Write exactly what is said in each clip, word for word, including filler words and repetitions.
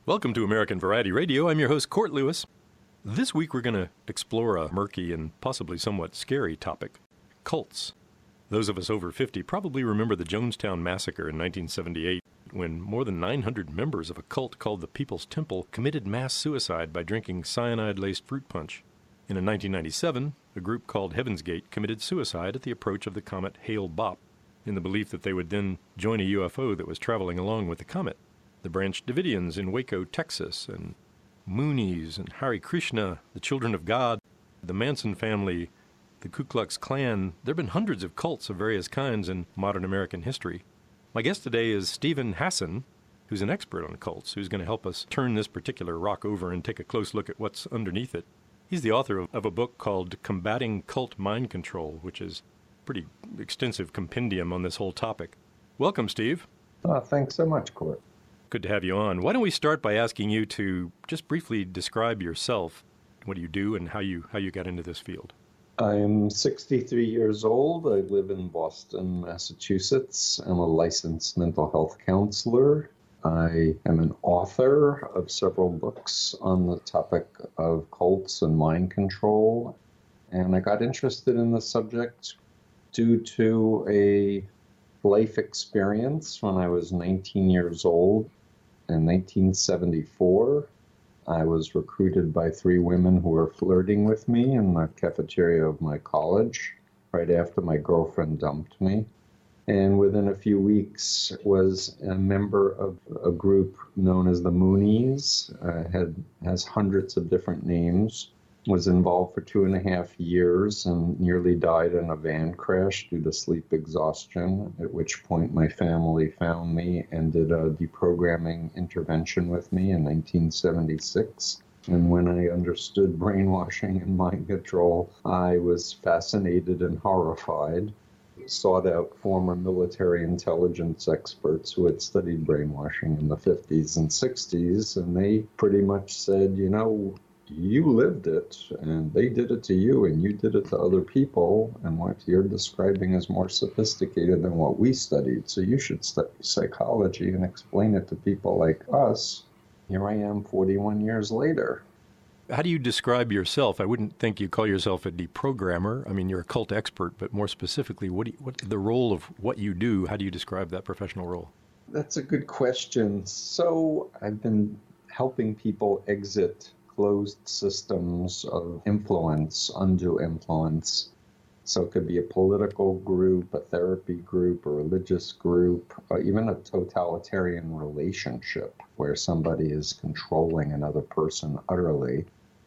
Welcome to American Variety Radio. I'm your host, Court Lewis. This week we're going to explore a murky and possibly somewhat scary topic, cults. Those of us over fifty probably remember the Jonestown Massacre in nineteen seventy-eight, when more than nine hundred members of a cult called the People's Temple committed mass suicide by drinking cyanide-laced fruit punch. And in nineteen ninety-seven, a group called Heaven's Gate committed suicide at the approach of the comet Hale-Bopp, in the belief that they would then join a U F O that was traveling along with the comet. The Branch Davidians in Waco, Texas, and Moonies and Hare Krishna, the Children of God, the Manson family, the Ku Klux Klan. There have been hundreds of cults of various kinds in modern American history. My guest today is Steven Hassan, who's an expert on cults, who's going to help us turn this particular rock over and take a close look at what's underneath it. He's the author of, of a book called Combating Cult Mind Control, which is a pretty extensive compendium on this whole topic. Welcome, Steve. Oh, thanks so much, Court. Good to have you on. Why don't we start by asking you to just briefly describe yourself, what do you do, and how you how you got into this field? I'm sixty-three years old. I live in Boston, Massachusetts. I'm a licensed mental health counselor. I am an author of several books on the topic of cults and mind control. And I got interested in the subject due to a life experience when I was nineteen years old. In nineteen seventy-four, I was recruited by three women who were flirting with me in the cafeteria of my college right after my girlfriend dumped me. And within a few weeks was a member of a group known as the Moonies, uh, had has hundreds of different names, was involved for two and a half years and nearly died in a van crash due to sleep exhaustion, at which point my family found me and did a deprogramming intervention with me in nineteen seventy-six. And when I understood brainwashing and mind control, I was fascinated and horrified. Sought out former military intelligence experts who had studied brainwashing in the fifties and sixties, and they pretty much said, you know, you lived it, and they did it to you, and you did it to other people, and what you're describing is more sophisticated than what we studied, so you should study psychology and explain it to people like us. Here I am forty-one years later. How do you describe yourself? I wouldn't think you call yourself a deprogrammer. I mean, you're a cult expert, but more specifically, what do you, what the role of what you do? How do you describe that professional role? That's a good question. So I've been helping people exit closed systems of influence, undue influence. So it could be a political group, a therapy group, a religious group, or even a totalitarian relationship where somebody is controlling another person utterly.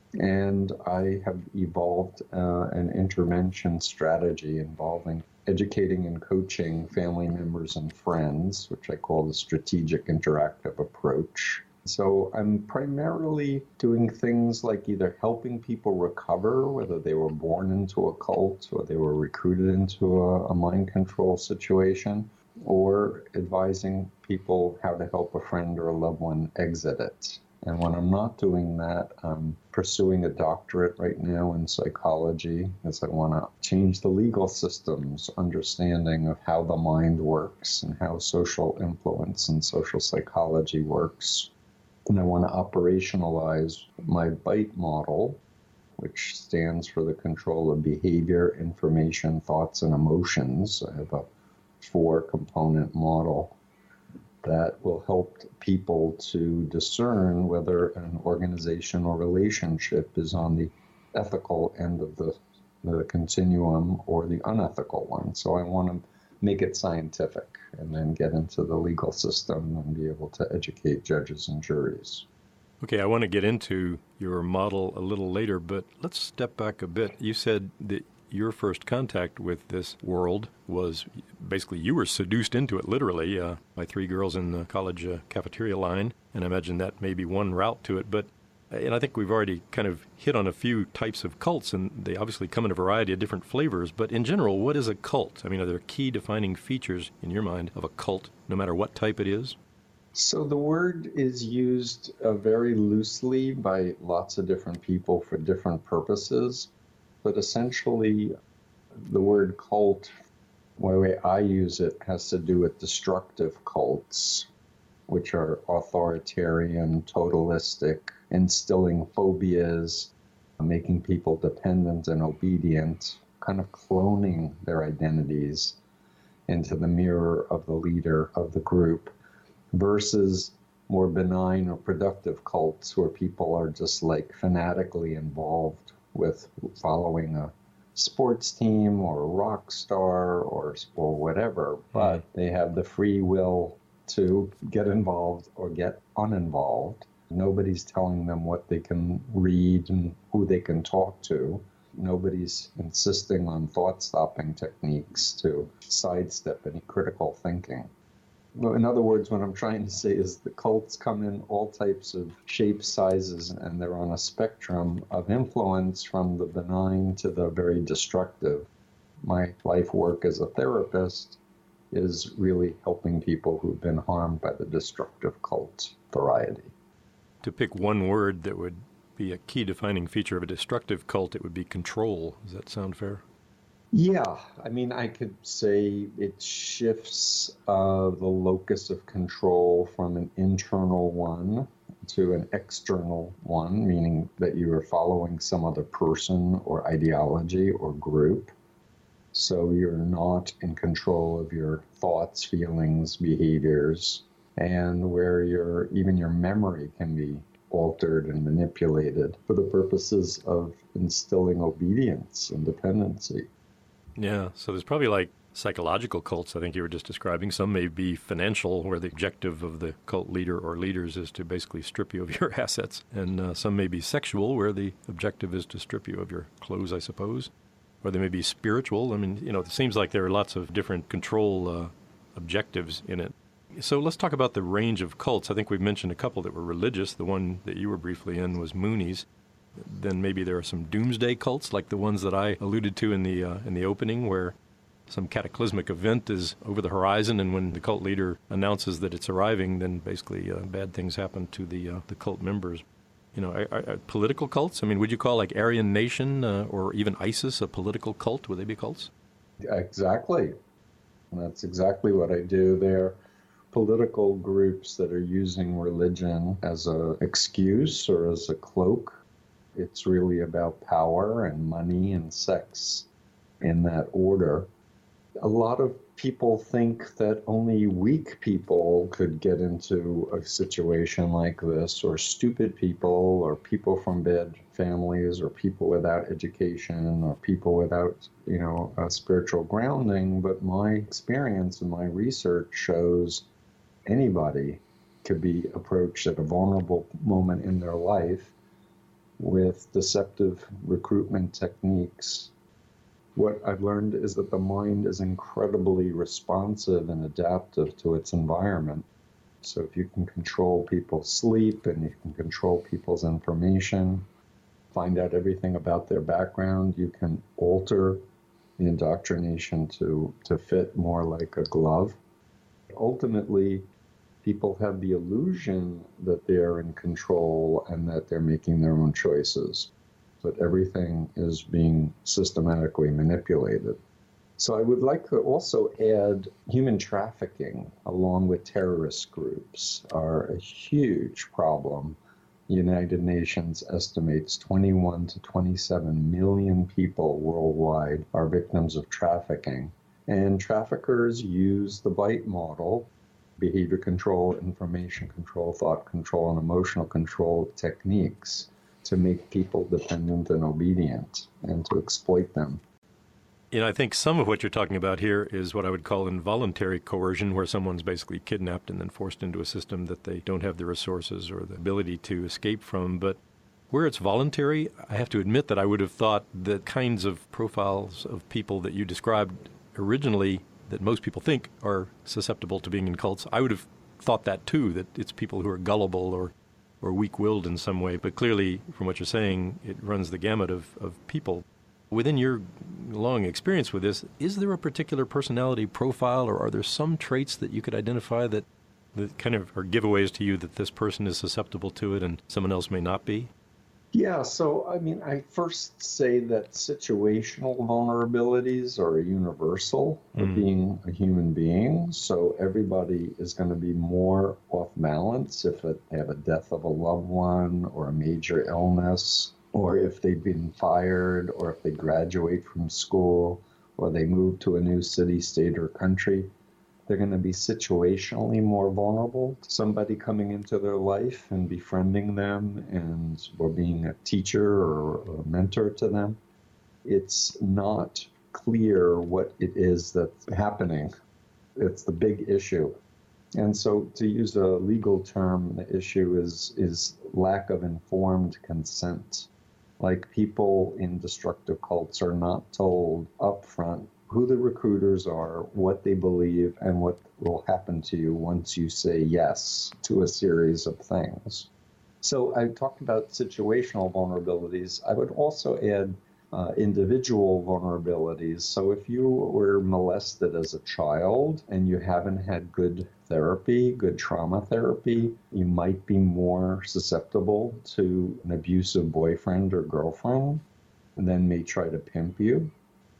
And I have evolved uh, an intervention strategy involving educating and coaching family members and friends, which I call the strategic interactive approach. So I'm primarily doing things like either helping people recover, whether they were born into a cult or they were recruited into a, a mind control situation, or advising people how to help a friend or a loved one exit it. And when I'm not doing that, I'm pursuing a doctorate right now in psychology, as I want to change the legal system's understanding of how the mind works and how social influence and social psychology works. And I want to operationalize my BITE model, which stands for the control of behavior, information, thoughts, and emotions. I have a four-component model that will help people to discern whether an organization or relationship is on the ethical end of the, the continuum or the unethical one. So I want to make it scientific and then get into the legal system and be able to educate judges and juries. Okay, I want to get into your model a little later, but let's step back a bit. You said that your first contact with this world was basically you were seduced into it, literally, uh, by three girls in the college uh, cafeteria line, and I imagine that may be one route to it. But and I think we've already kind of hit on a few types of cults, and they obviously come in a variety of different flavors. But in general, what is a cult? I mean, are there key defining features in your mind of a cult, no matter what type it is? So the word is used uh, very loosely by lots of different people for different purposes. But essentially, the word cult, the way I use it, has to do with destructive cults, which are authoritarian, totalistic, instilling phobias, making people dependent and obedient, kind of cloning their identities into the mirror of the leader of the group, versus more benign or productive cults where people are just like fanatically involved with following a sports team or a rock star or, or whatever, but mm. they have the free will to get involved or get uninvolved. Nobody's telling them what they can read and who they can talk to. Nobody's insisting on thought-stopping techniques to sidestep any critical thinking. In other words, what I'm trying to say is the cults come in all types of shapes, sizes, and they're on a spectrum of influence from the benign to the very destructive. My life work as a therapist is really helping people who've been harmed by the destructive cult variety. To pick one word that would be a key defining feature of a destructive cult, it would be control. Does that sound fair? Yeah, I mean, I could say it shifts uh, the locus of control from an internal one to an external one, meaning that you are following some other person or ideology or group. So you're not in control of your thoughts, feelings, behaviors, and where your even your memory can be altered and manipulated for the purposes of instilling obedience and dependency. Yeah, so there's probably like psychological cults, I think you were just describing. Some may be financial, where the objective of the cult leader or leaders is to basically strip you of your assets. And uh, some may be sexual, where the objective is to strip you of your clothes, I suppose. Or they may be spiritual. I mean, you know, it seems like there are lots of different control uh, objectives in it. So let's talk about the range of cults. I think we've mentioned a couple that were religious. The one that you were briefly in was Moonies. Then maybe there are some doomsday cults, like the ones that I alluded to in the uh, in the opening, where some cataclysmic event is over the horizon, and when the cult leader announces that it's arriving, then basically uh, bad things happen to the uh, the cult members. You know, are, are political cults? I mean, would you call like Aryan Nation uh, or even ISIS a political cult? Would they be cults? Exactly. That's exactly what I do. They're political groups that are using religion as an excuse or as a cloak. It's really about power and money and sex in that order. A lot of people think that only weak people could get into a situation like this, or stupid people, or people from bad families, or people without education, or people without, you know, a spiritual grounding. But my experience and my research shows anybody could be approached at a vulnerable moment in their life with deceptive recruitment techniques. What I've learned is that the mind is incredibly responsive and adaptive to its environment. So if you can control people's sleep and you can control people's information, find out everything about their background, you can alter the indoctrination to, to fit more like a glove. Ultimately, people have the illusion that they're in control and that they're making their own choices, but everything is being systematically manipulated. So I would like to also add human trafficking along with terrorist groups are a huge problem. The United Nations estimates twenty-one to twenty-seven million people worldwide are victims of trafficking. And traffickers use the BITE model, behavior control, information control, thought control, and emotional control techniques to make people dependent and obedient and to exploit them. You know, I think some of what you're talking about here is what I would call involuntary coercion, where someone's basically kidnapped and then forced into a system that they don't have the resources or the ability to escape from. But where it's voluntary, I have to admit that I would have thought the kinds of profiles of people that you described originally that most people think are susceptible to being in cults, I would have thought that too, that it's people who are gullible or, or weak-willed in some way. But clearly, from what you're saying, it runs the gamut of, of people. Within your long experience with this, is there a particular personality profile, or are there some traits that you could identify that, that kind of are giveaways to you that this person is susceptible to it and someone else may not be? Yeah, so I mean, I first say that situational vulnerabilities are universal of Mm. being a human being. So everybody is going to be more off balance if it, they have a death of a loved one or a major illness, or if they've been fired, or if they graduate from school, or they move to a new city, state, or country. They're going to be situationally more vulnerable to somebody coming into their life and befriending them and or being a teacher or a mentor to them. It's not clear what it is that's happening. It's the big issue. And so to use a legal term, the issue is is lack of informed consent. Like people in destructive cults are not told upfront who the recruiters are, what they believe, and what will happen to you once you say yes to a series of things. So I talked about situational vulnerabilities. I would also add uh, individual vulnerabilities. So if you were molested as a child and you haven't had good therapy, good trauma therapy, you might be more susceptible to an abusive boyfriend or girlfriend and then may try to pimp you.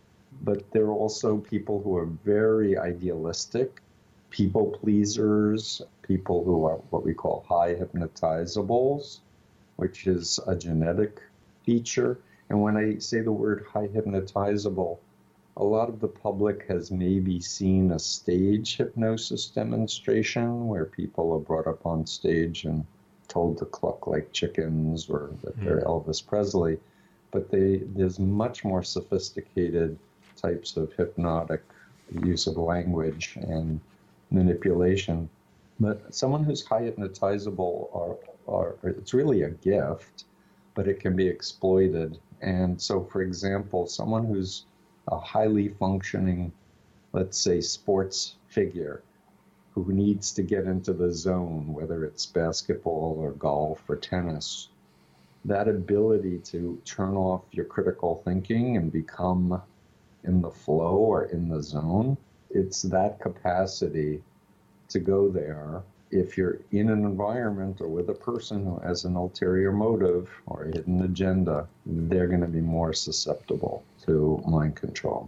But there are also people who are very idealistic, people pleasers, people who are what we call high hypnotizables, which is a genetic feature. And when I say the word high hypnotizable, a lot of the public has maybe seen a stage hypnosis demonstration where people are brought up on stage and told to cluck like chickens or that they're Elvis Presley. But they, there's much more sophisticated types of hypnotic use of language and manipulation. But someone who's high hypnotizable are, are it's really a gift, but it can be exploited. And so, for example, someone who's a highly functioning, let's say, sports figure who needs to get into the zone, whether it's basketball or golf or tennis, that ability to turn off your critical thinking and become in the flow or in the zone, it's that capacity to go there. If you're in an environment or with a person who has an ulterior motive or a hidden agenda, they're going to be more susceptible to mind control.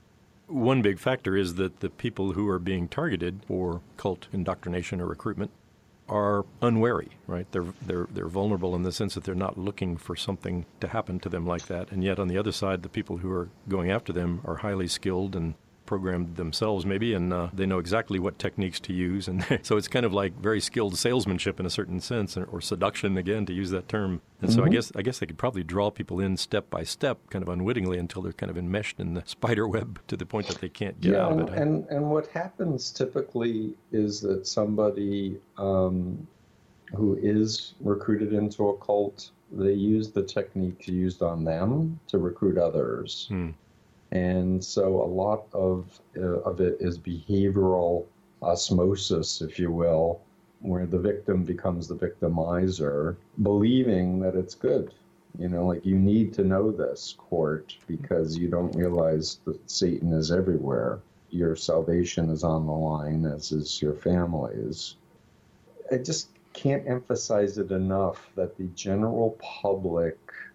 One big factor is that the people who are being targeted for cult indoctrination or recruitment are unwary, right? They're they're they're vulnerable in the sense that they're not looking for something to happen to them like that. And yet on the other side, the people who are going after them are highly skilled and programmed themselves maybe, and uh, they know exactly what techniques to use. And so it's kind of like very skilled salesmanship in a certain sense, or, or seduction, again, to use that term. And mm-hmm. so I guess I guess they could probably draw people in step by step, kind of unwittingly, until they're kind of enmeshed in the spider web to the point that they can't get yeah, out of and, it. And, and what happens typically is that somebody um, who is recruited into a cult, they use the techniques used on them to recruit others. Hmm. And so a lot of uh, of it is behavioral osmosis, if you will, where the victim becomes the victimizer, believing that it's good. You know, like, you need to know this, court, because you don't realize that Satan is everywhere. Your salvation is on the line, as is your family's. I just can't emphasize it enough that the general public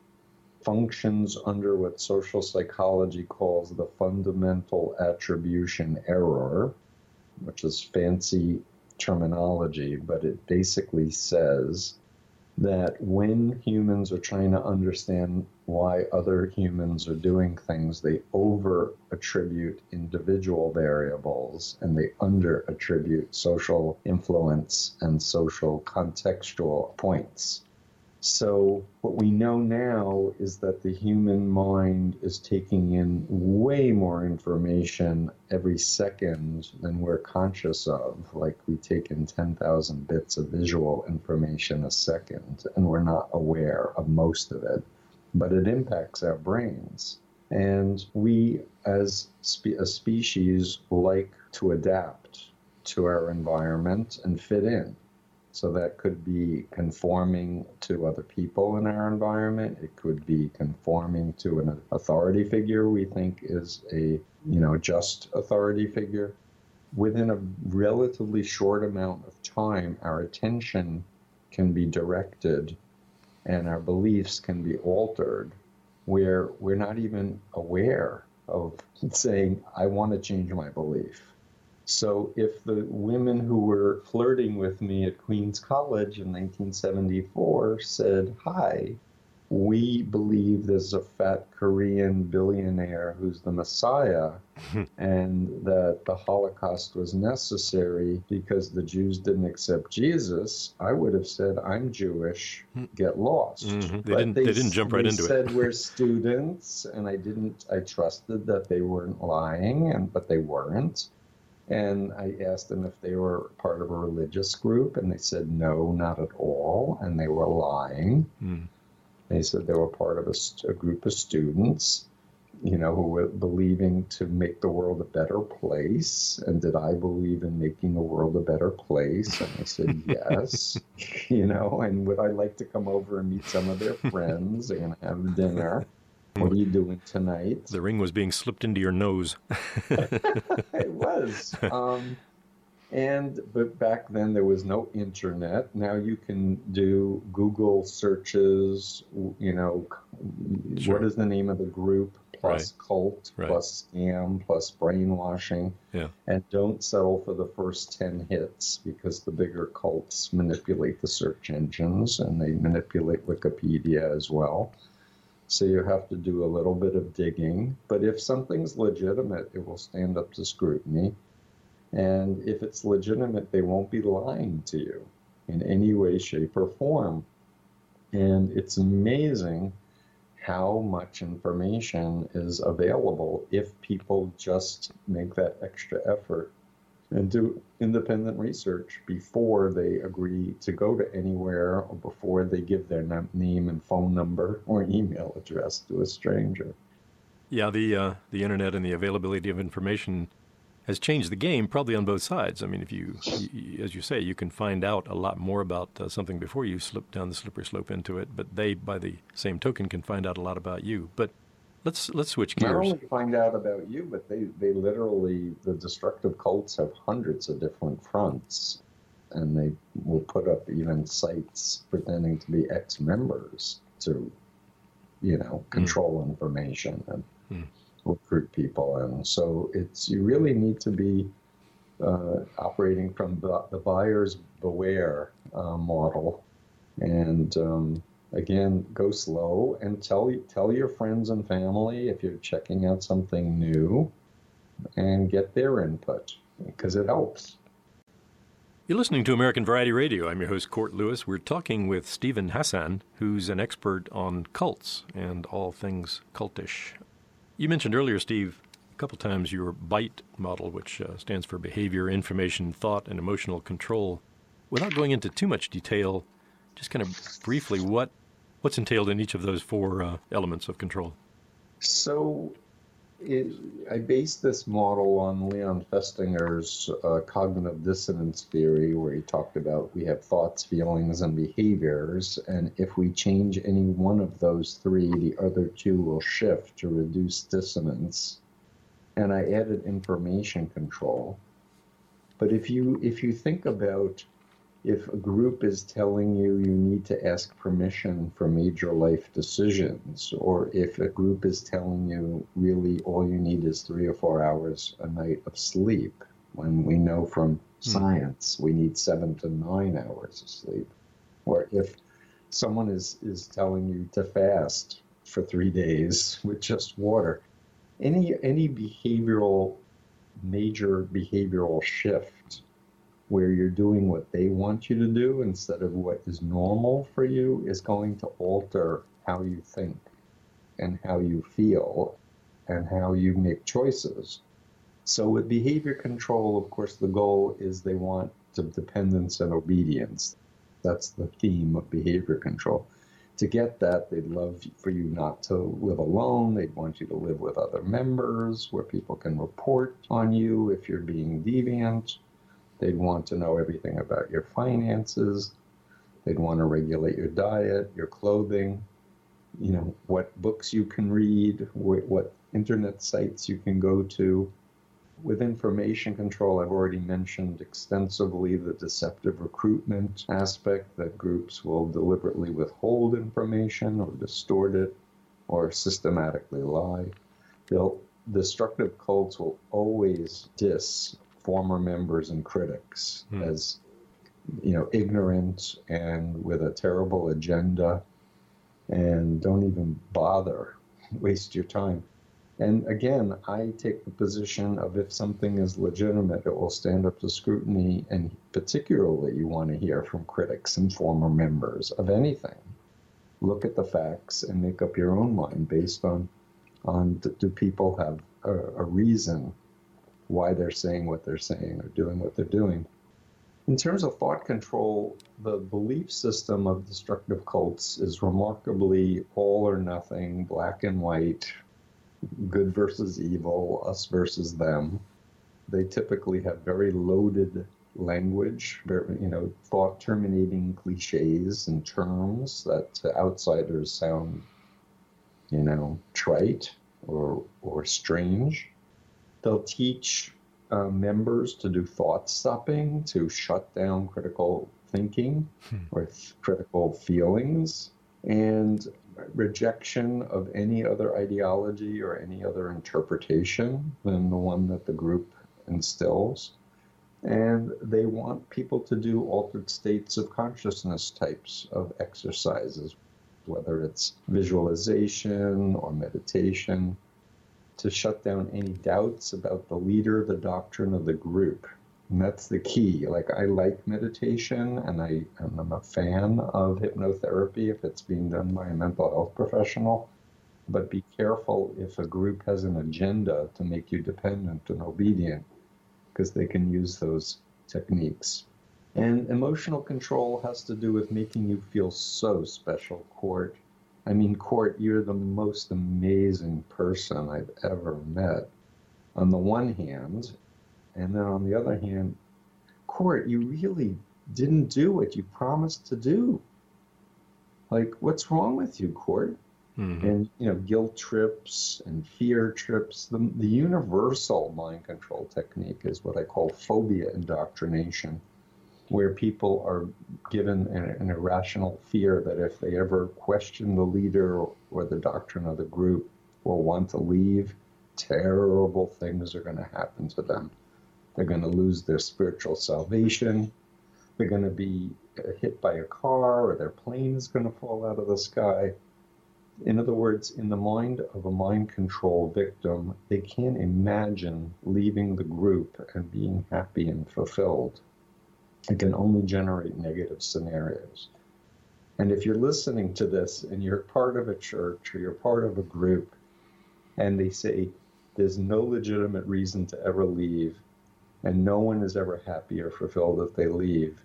functions under what social psychology calls the fundamental attribution error, which is fancy terminology, but it basically says that when humans are trying to understand why other humans are doing things, they over-attribute individual variables and they under-attribute social influence and social contextual points. So what we know now is that the human mind is taking in way more information every second than we're conscious of. Like, we take in ten thousand bits of visual information a second, and we're not aware of most of it. But it impacts our brains. And we, as spe- a species, like to adapt to our environment and fit in. So that could be conforming to other people in our environment. It could be conforming to an authority figure we think is a, you know, just authority figure. Within a relatively short amount of time, our attention can be directed and our beliefs can be altered where we're not even aware of saying, I want to change my belief. So if the women who were flirting with me at Queens College in nineteen seventy-four said, hi, we believe there's a fat Korean billionaire who's the Messiah, and that the Holocaust was necessary because the Jews didn't accept Jesus, I would have said, I'm Jewish, get lost. Mm-hmm. They, but didn't, they, they didn't jump right they into said it. We're students, and I didn't, I trusted that they weren't lying, and but they weren't. And I asked them if they were part of a religious group, and they said, no, not at all, and they were lying. Mm. They said they were part of a, a group of students, you know, who were believing to make the world a better place. And did I believe in making the world a better place? And I said, yes, you know, and would I like to come over and meet some of their friends? They're going to have dinner. What are you doing tonight? The ring was being slipped into your nose. It was. Um, And, but back then there was no internet. Now you can do Google searches, you know, sure. What is the name of the group, plus right. cult, right. plus scam, plus brainwashing. Yeah. And don't settle for the first ten hits, because the bigger cults manipulate the search engines and they manipulate Wikipedia as well. So you have to do a little bit of digging. But if something's legitimate, it will stand up to scrutiny. And if it's legitimate, they won't be lying to you in any way, shape, or form. And it's amazing how much information is available if people just make that extra effort and do independent research before they agree to go to anywhere, or before they give their name and phone number or email address to a stranger. Yeah, the uh, the internet and the availability of information has changed the game, probably on both sides. I mean, if you, you as you say, you can find out a lot more about uh, something before you slip down the slippery slope into it, but they, by the same token, can find out a lot about you. But let's let's switch gears. Not only find out about you, but they, they literally, the destructive cults have hundreds of different fronts, and they will put up even sites pretending to be ex-members to, you know, control mm. information and mm. recruit people. And so it's, you really need to be uh, operating from the, the buyer's beware uh, model. And um, again, go slow and tell tell your friends and family if you're checking out something new, and get their input, because it helps. You're listening to American Variety Radio. I'm your host, Court Lewis. We're talking with Steven Hassan, who's an expert on cults and all things cultish. You mentioned earlier, Steve, a couple times your BITE model, which uh, stands for Behavior, Information, Thought, and Emotional Control. Without going into too much detail, just kind of briefly, what what's entailed in each of those four uh, elements of control? So it, I based this model on Leon Festinger's uh, cognitive dissonance theory, where he talked about we have thoughts, feelings, and behaviors, and if we change any one of those three, the other two will shift to reduce dissonance. And I added information control. But if you if you think about, if a group is telling you you need to ask permission for major life decisions, or if a group is telling you really all you need is three or four hours a night of sleep, when we know from science we need seven to nine hours of sleep, or if someone is, is telling you to fast for three days with just water, any any behavioral, major behavioral shift where you're doing what they want you to do instead of what is normal for you is going to alter how you think and how you feel and how you make choices. So with behavior control, of course, the goal is they want dependence and obedience. That's the theme of behavior control. To get that, they'd love for you not to live alone. They'd want you to live with other members where people can report on you if you're being deviant. They'd want to know everything about your finances. They'd want to regulate your diet, your clothing, you know, what books you can read, what internet sites you can go to. With information control, I've already mentioned extensively the deceptive recruitment aspect, that groups will deliberately withhold information or distort it or systematically lie. They'll, destructive cults will always diss former members and critics hmm. as, you know, ignorant and with a terrible agenda, and don't even bother, waste your time. And again, I take the position of if something is legitimate, it will stand up to scrutiny, and particularly you want to hear from critics and former members of anything. Look at the facts and make up your own mind based on, on do people have a, a reason why they're saying what they're saying or doing what they're doing. In terms of thought control, the belief system of destructive cults is remarkably all or nothing, black and white, good versus evil, us versus them. They typically have very loaded language, very, you know, thought-terminating cliches and terms that to outsiders sound, you know, trite or or strange. They'll teach uh, members to do thought stopping, to shut down critical thinking hmm. or th- critical feelings, and rejection of any other ideology or any other interpretation than the one that the group instills. And they want people to do altered states of consciousness types of exercises, whether it's visualization or meditation, to shut down any doubts about the leader, the doctrine of the group. And that's the key. Like, I like meditation, and I, and I'm a fan of hypnotherapy if it's being done by a mental health professional. But be careful if a group has an agenda to make you dependent and obedient, because they can use those techniques. And emotional control has to do with making you feel so special, Court. I mean, Court, you're the most amazing person I've ever met, on the one hand. And then on the other hand, Court, you really didn't do what you promised to do. Like, what's wrong with you, Court? Mm-hmm. And, you know, guilt trips and fear trips. The, the universal mind control technique is what I call phobia indoctrination, where people are given an, an irrational fear that if they ever question the leader or, or the doctrine of the group or want to leave, terrible things are going to happen to them. They're going to lose their spiritual salvation. They're going to be hit by a car, or their plane is going to fall out of the sky. In other words, in the mind of a mind control victim, they can't imagine leaving the group and being happy and fulfilled. It can only generate negative scenarios. And if you're listening to this and you're part of a church or you're part of a group, and they say there's no legitimate reason to ever leave, and no one is ever happy or fulfilled if they leave,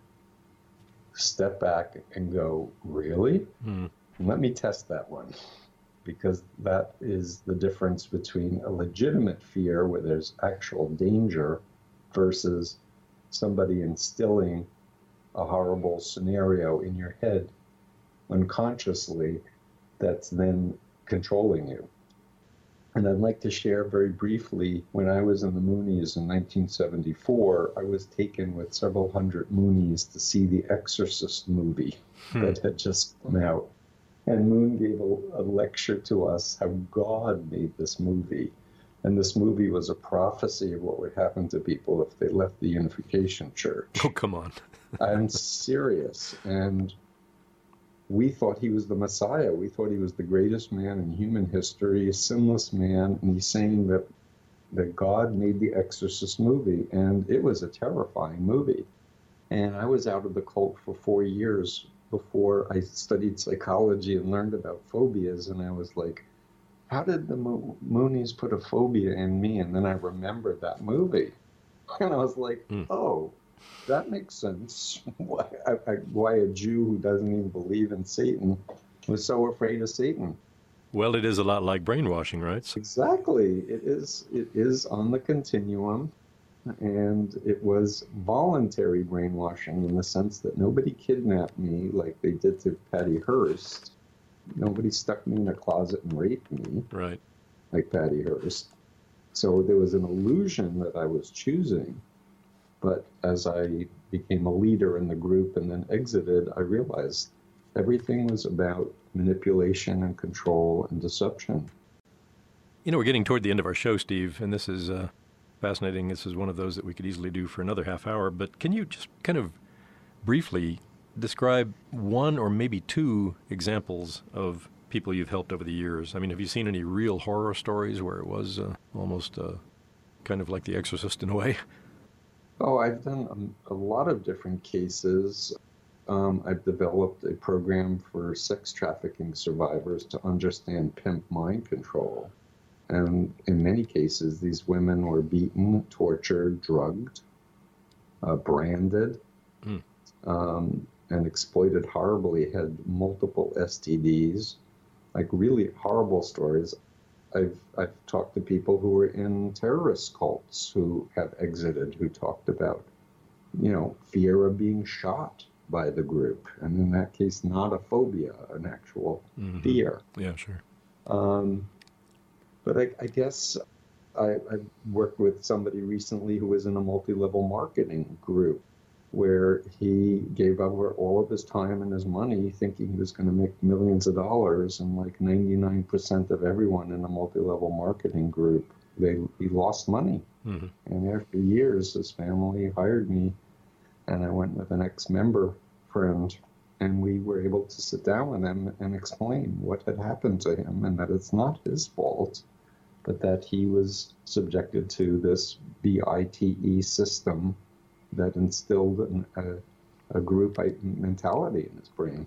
step back and go, really? Mm. Let me test that one, because that is the difference between a legitimate fear where there's actual danger versus somebody instilling a horrible scenario in your head unconsciously that's then controlling you. And I'd like to share very briefly, when I was in the Moonies in nineteen seventy-four, I was taken with several hundred Moonies to see the Exorcist movie hmm. that had just come out. And Moon gave a, a lecture to us how God made this movie. And this movie was a prophecy of what would happen to people if they left the Unification Church. Oh, come on. I'm serious. And we thought he was the Messiah. We thought he was the greatest man in human history, a sinless man. And he's saying that, that God made the Exorcist movie. And it was a terrifying movie. And I was out of the cult for four years before I studied psychology and learned about phobias. And I was like, how did the Mo- Moonies put a phobia in me? And then I remembered that movie. And I was like, mm. oh, that makes sense. Why, I, I, why a Jew who doesn't even believe in Satan was so afraid of Satan. Well, it is a lot like brainwashing, right? Exactly. It is, it is on the continuum. And it was voluntary brainwashing in the sense that nobody kidnapped me like they did to Patty Hearst. Nobody stuck me in a closet and raped me. Right. Like Patty Hearst. So there was an illusion that I was choosing. But as I became a leader in the group and then exited, I realized everything was about manipulation and control and deception. You know, we're getting toward the end of our show, Steve, and this is uh, fascinating. This is one of those that we could easily do for another half hour. But can you just kind of briefly describe one or maybe two examples of people you've helped over the years? I mean, have you seen any real horror stories where it was uh, almost uh, kind of like The Exorcist in a way? Oh, I've done a, a lot of different cases. Um, I've developed a program for sex trafficking survivors to understand pimp mind control. And in many cases, these women were beaten, tortured, drugged, uh, branded, mm. um, and exploited horribly, had multiple S T Ds, like really horrible stories. I've I've talked to people who were in terrorist cults who have exited, who talked about, you know, fear of being shot by the group, and in that case, not a phobia, an actual mm-hmm. fear. Yeah, sure. Um, but I, I guess I, I worked with somebody recently who was in a multi-level marketing group where he gave over all of his time and his money thinking he was going to make millions of dollars, and like ninety-nine percent of everyone in a multi-level marketing group, they he lost money. Mm-hmm. And after years, his family hired me, and I went with an ex-member friend, and we were able to sit down with him and explain what had happened to him, and that it's not his fault, but that he was subjected to this B I T E system that instilled an, a, a group mentality in his brain.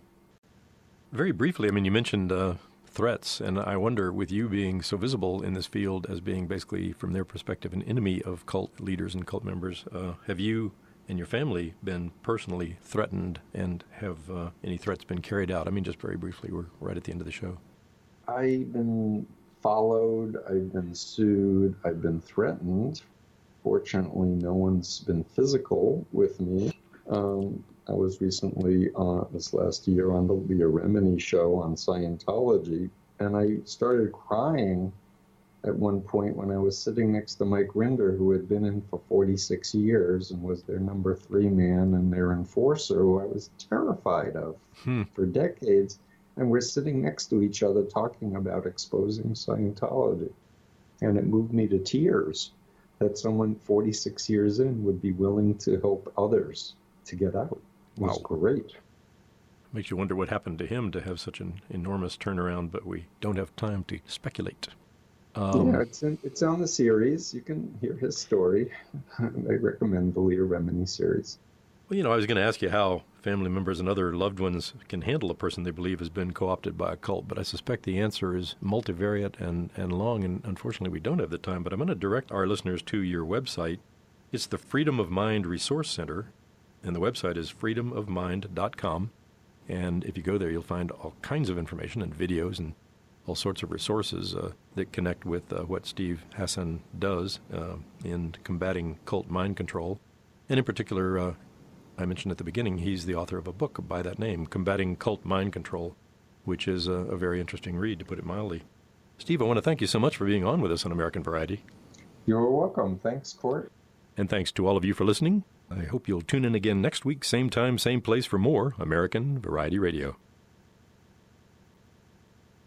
Very briefly, I mean, you mentioned uh, threats, and I wonder, with you being so visible in this field as being basically, from their perspective, an enemy of cult leaders and cult members, uh, have you and your family been personally threatened, and have uh, any threats been carried out? I mean, just very briefly, we're right at the end of the show. I've been followed, I've been sued, I've been threatened. Fortunately, no one's been physical with me. Um, I was recently, uh, this last year, on the Leah Remini show on Scientology, and I started crying at one point when I was sitting next to Mike Rinder, who had been in for forty-six years and was their number three man and their enforcer, who I was terrified of hmm. for decades. And we're sitting next to each other talking about exposing Scientology. And it moved me to tears that someone forty-six years in would be willing to help others to get out. It was wow. great. Makes you wonder what happened to him to have such an enormous turnaround, but we don't have time to speculate. Um, yeah, it's in, it's on the series. You can hear his story. I recommend the Leah Remini series. Well, you know, I was going to ask you how family members and other loved ones can handle a person they believe has been co-opted by a cult, but I suspect the answer is multivariate and, and long, and unfortunately we don't have the time. But I'm going to direct our listeners to your website. It's the Freedom of Mind Resource Center, and the website is freedom of mind dot com. And if you go there, you'll find all kinds of information and videos and all sorts of resources uh, that connect with uh, what Steve Hassan does uh, in combating cult mind control. And in particular, uh, I mentioned at the beginning, he's the author of a book by that name, Combating Cult Mind Control, which is a, a very interesting read, to put it mildly. Steve, I want to thank you so much for being on with us on American Variety. You're welcome. Thanks, Court. And thanks to all of you for listening. I hope you'll tune in again next week, same time, same place, for more American Variety Radio.